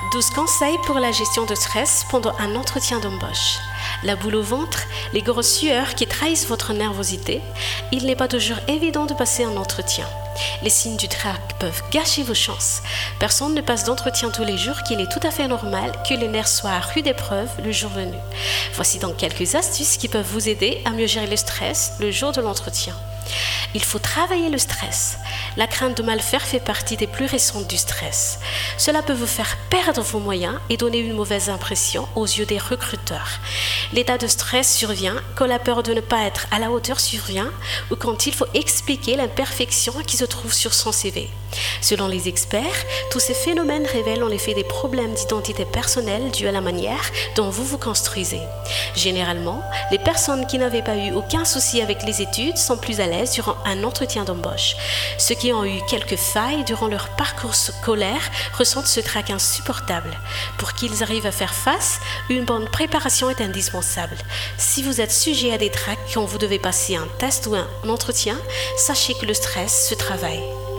12 conseils pour la gestion de stress pendant un entretien d'embauche. La boule au ventre, les grosses sueurs qui trahissent votre nervosité, il n'est pas toujours évident de passer un entretien. Les signes du trac peuvent gâcher vos chances. Personne ne passe d'entretien tous les jours qu'il est tout à fait normal que les nerfs soient à rude épreuve le jour venu. Voici donc quelques astuces qui peuvent vous aider à mieux gérer le stress le jour de l'entretien. Il faut travailler le stress. La crainte de mal faire fait partie des plus récentes du stress. Cela peut vous faire perdre vos moyens et donner une mauvaise impression aux yeux des recruteurs. L'état de stress survient quand la peur de ne pas être à la hauteur survient ou quand il faut expliquer l'imperfection qui se trouve sur son CV. Selon les experts, tous ces phénomènes révèlent en effet des problèmes d'identité personnelle dus à la manière dont vous vous construisez. Généralement, les personnes qui n'avaient pas eu aucun souci avec les études sont plus à l'aise durant un entretien d'embauche. Ceux qui ont eu quelques failles durant leur parcours scolaire ressentent ce trac insupportable. Pour qu'ils arrivent à faire face, une bonne préparation est indispensable. Si vous êtes sujet à des tracs quand vous devez passer un test ou un entretien, sachez que le stress se travaille.